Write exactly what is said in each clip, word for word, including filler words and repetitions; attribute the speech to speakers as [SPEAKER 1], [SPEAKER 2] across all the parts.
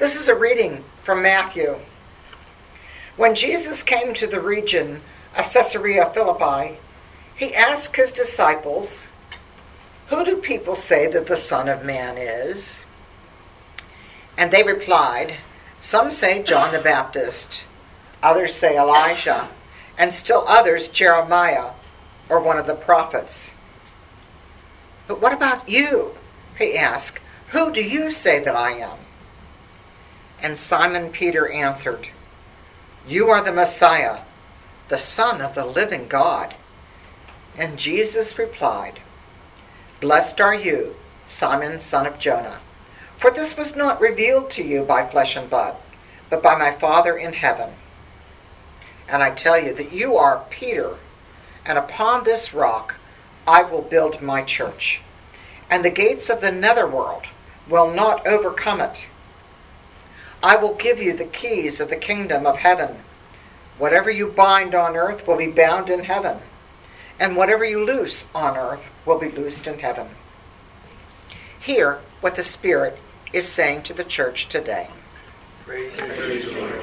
[SPEAKER 1] This is a reading from Matthew. When Jesus came to the region of Caesarea Philippi, he asked his disciples, "Who do people say that the Son of Man is?" And they replied, "Some say John the Baptist, others say Elijah, and still others Jeremiah or one of the prophets." "But what about you?" he asked. "Who do you say that I am?" And Simon Peter answered, "You are the Messiah, the Son of the living God." And Jesus replied, "Blessed are you, Simon, son of Jonah, for this was not revealed to you by flesh and blood, but by my Father in heaven. And I tell you that you are Peter, and upon this rock I will build my church, and the gates of the netherworld will not overcome it. I will give you the keys of the kingdom of heaven. Whatever you bind on earth will be bound in heaven, and whatever you loose on earth will be loosed in heaven." Hear what the Spirit is saying to the church today.
[SPEAKER 2] Praise the Lord.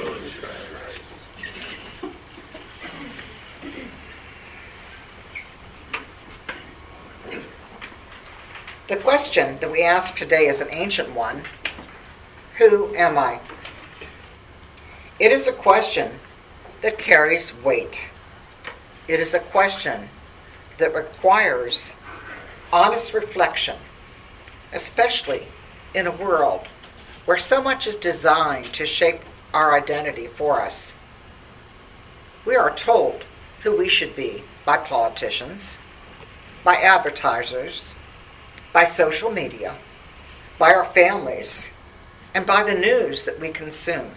[SPEAKER 1] The question that we ask today is an ancient one. Who am I? It is a question that carries weight. It is a question that requires honest reflection, especially in a world where so much is designed to shape our identity for us. We are told who we should be by politicians, by advertisers, by social media, by our families, and by the news that we consume.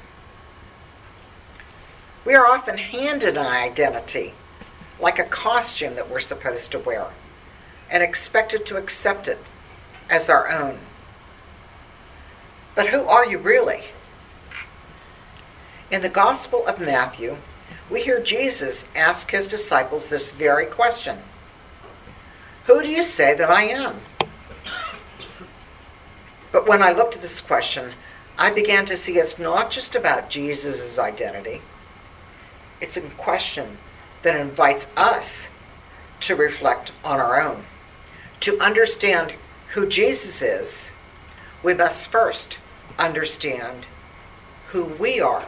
[SPEAKER 1] We are often handed an identity, like a costume that we're supposed to wear, and expected to accept it as our own. But who are you really? In the Gospel of Matthew, we hear Jesus ask his disciples this very question. "Who do you say that I am?" But when I looked at this question, I began to see it's not just about Jesus' identity. It's a question that invites us to reflect on our own. To understand who Jesus is, we must first understand who we are.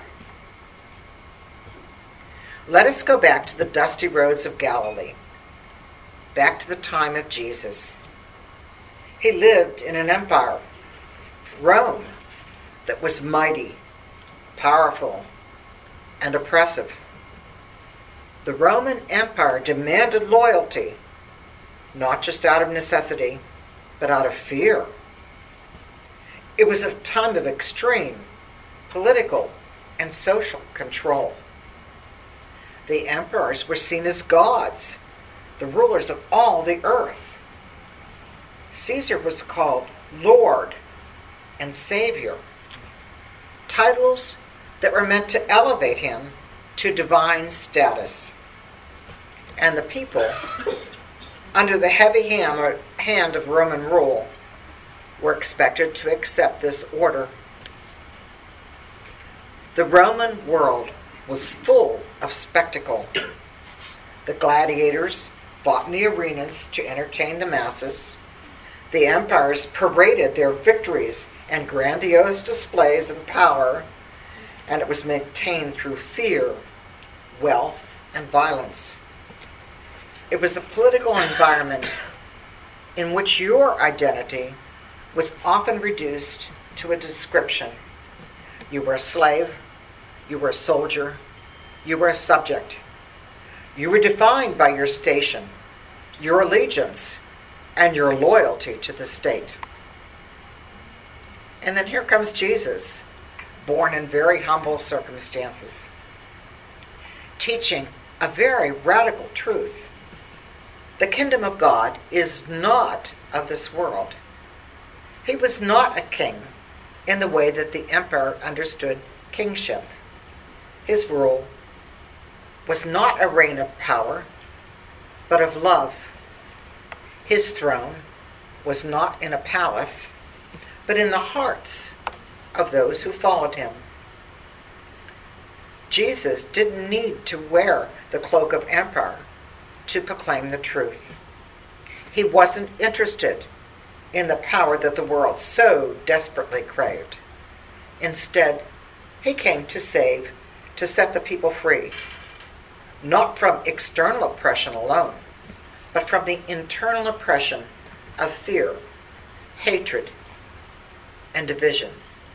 [SPEAKER 1] Let us go back to the dusty roads of Galilee, back to the time of Jesus. He lived in an empire, Rome, that was mighty, powerful, and oppressive. The Roman Empire demanded loyalty, not just out of necessity, but out of fear. It was a time of extreme political and social control. The emperors were seen as gods, the rulers of all the earth. Caesar was called Lord and Savior, titles that were meant to elevate him to divine status. And the people, under the heavy hand of Roman rule, were expected to accept this order. The Roman world was full of spectacle. The gladiators fought in the arenas to entertain the masses. The empires paraded their victories and grandiose displays of power, and it was maintained through fear, wealth, and violence. It was a political environment in which your identity was often reduced to a description. You were a slave, you were a soldier, you were a subject. You were defined by your station, your allegiance, and your loyalty to the state. And then here comes Jesus, born in very humble circumstances, teaching a very radical truth. The kingdom of God is not of this world. He was not a king in the way that the emperor understood kingship. His rule was not a reign of power, but of love. His throne was not in a palace, but in the hearts of those who followed him. Jesus didn't need to wear the cloak of emperor to proclaim the truth. He wasn't interested in the power that the world so desperately craved. Instead, he came to save, to set the people free, not from external oppression alone, but from the internal oppression of fear, hatred, and division.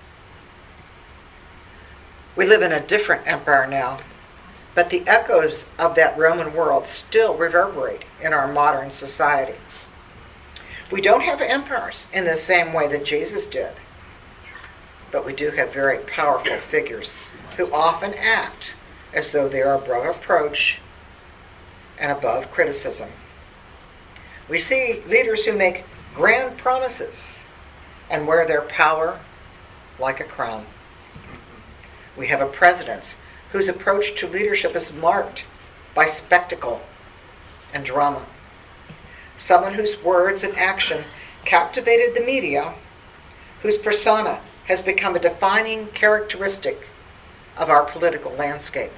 [SPEAKER 1] We live in a different empire now, but the echoes of that Roman world still reverberate in our modern society. We don't have empires in the same way that Jesus did, but we do have very powerful figures who often act as though they are above reproach and above criticism. We see leaders who make grand promises and wear their power like a crown. We have a president whose approach to leadership is marked by spectacle and drama. Someone whose words and action captivated the media, whose persona has become a defining characteristic of our political landscape.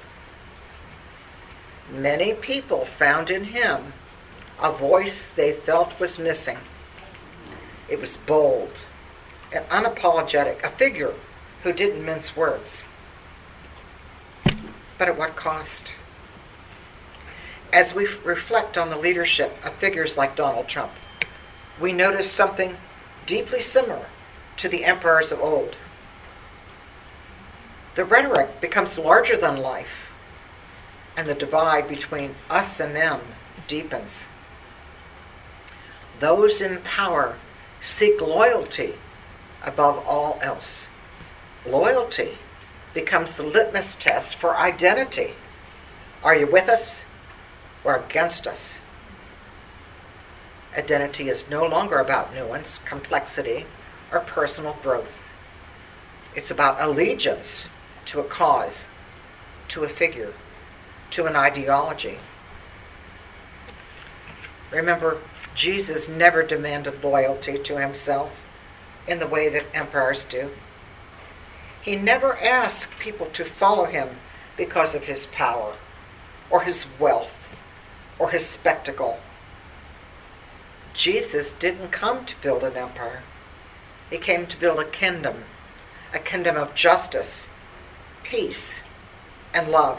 [SPEAKER 1] Many people found in him a voice they felt was missing. It was bold and unapologetic, a figure who didn't mince words. But at what cost? As we reflect on the leadership of figures like Donald Trump, we notice something deeply similar to the emperors of old. The rhetoric becomes larger than life, and the divide between us and them deepens. Those in power seek loyalty above all else. Loyalty becomes the litmus test for identity. Are you with us or against us? Identity is no longer about nuance, complexity, or personal growth. It's about allegiance to a cause, to a figure, to an ideology. Remember, Jesus never demanded loyalty to himself in the way that emperors do. He never asked people to follow him because of his power, or his wealth, or his spectacle. Jesus didn't come to build an empire. He came to build a kingdom, a kingdom of justice, peace, and love.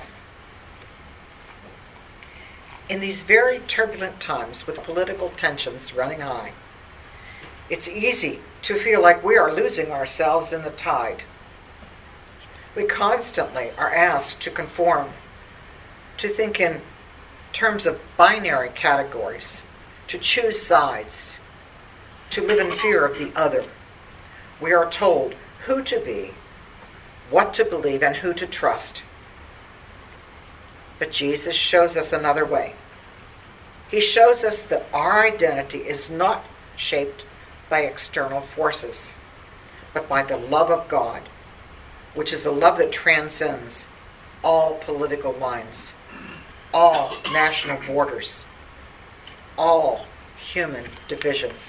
[SPEAKER 1] In these very turbulent times with political tensions running high, it's easy to feel like we are losing ourselves in the tide. We constantly are asked to conform, to think in terms of binary categories, to choose sides, to live in fear of the other. We are told who to be, what to believe, and who to trust. But Jesus shows us another way. He shows us that our identity is not shaped by external forces, but by the love of God, which is a love that transcends all political lines, all national borders, all human divisions.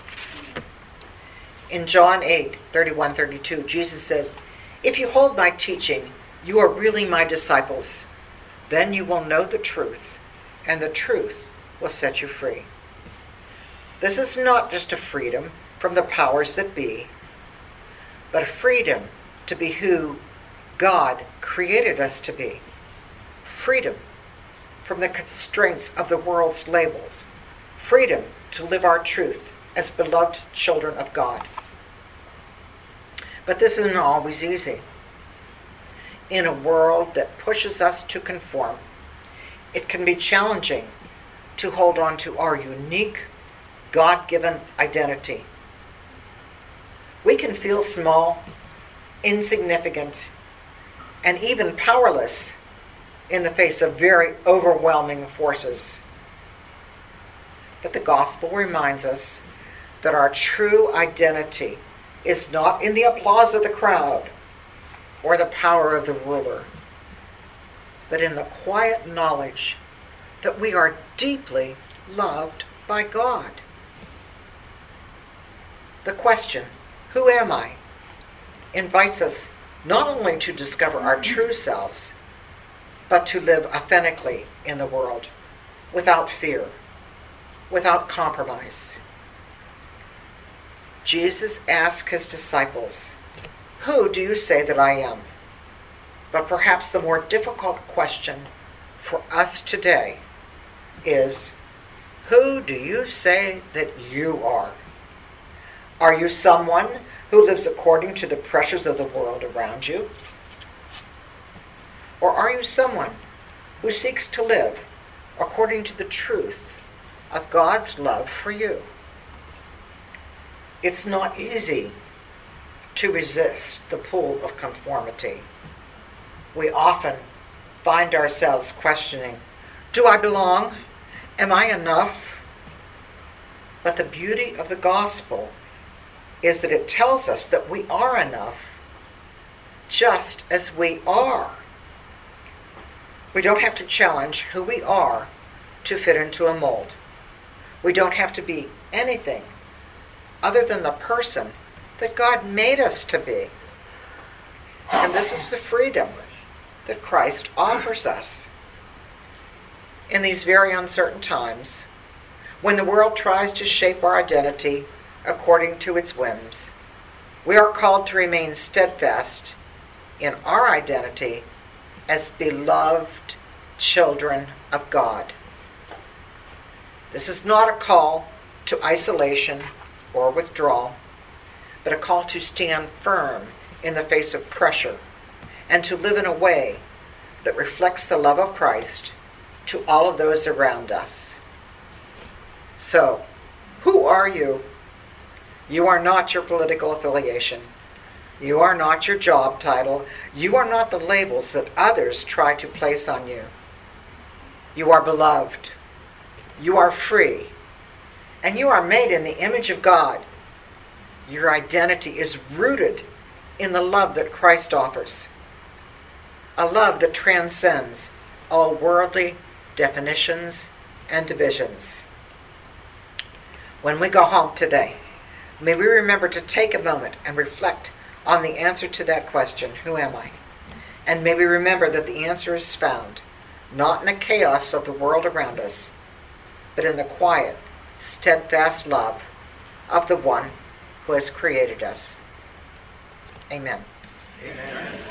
[SPEAKER 1] In John eight, thirty-one, thirty-two, Jesus says, "If you hold my teaching, you are really my disciples. Then you will know the truth, and the truth will set you free." This is not just a freedom from the powers that be, but a freedom to be who God created us to be. Freedom from the constraints of the world's labels. Freedom to live our truth as beloved children of God. But this isn't always easy. In a world that pushes us to conform, it can be challenging to hold on to our unique, God-given identity. We can feel small, insignificant, and even powerless in the face of very overwhelming forces. But the gospel reminds us that our true identity is not in the applause of the crowd or the power of the ruler, but in the quiet knowledge that we are deeply loved by God. The question, who am I? invites us not only to discover our true selves, but to live authentically in the world, without fear, without compromise. Jesus asked his disciples, "Who do you say that I am?" But perhaps the more difficult question for us today is, who do you say that you are? Are you someone who lives according to the pressures of the world around you? Or are you someone who seeks to live according to the truth of God's love for you? It's not easy to resist the pull of conformity. We often find ourselves questioning, do I belong? Am I enough? But the beauty of the gospel is that it tells us that we are enough just as we are. We don't have to challenge who we are to fit into a mold. We don't have to be anything other than the person that God made us to be. And this is the freedom that Christ offers us. In these very uncertain times, when the world tries to shape our identity according to its whims, we are called to remain steadfast in our identity as beloved children of God. This is not a call to isolation or withdrawal, but a call to stand firm in the face of pressure and to live in a way that reflects the love of Christ to all of those around us. So, who are you? You are not your political affiliation. You are not your job title. You are not the labels that others try to place on you. You are beloved. You are free. And you are made in the image of God. Your identity is rooted in the love that Christ offers. A love that transcends all worldly definitions and divisions. When we go home today, may we remember to take a moment and reflect on the answer to that question, who am I? And may we remember that the answer is found not in the chaos of the world around us, but in the quiet, steadfast love of the one who has created us. Amen.
[SPEAKER 2] Amen.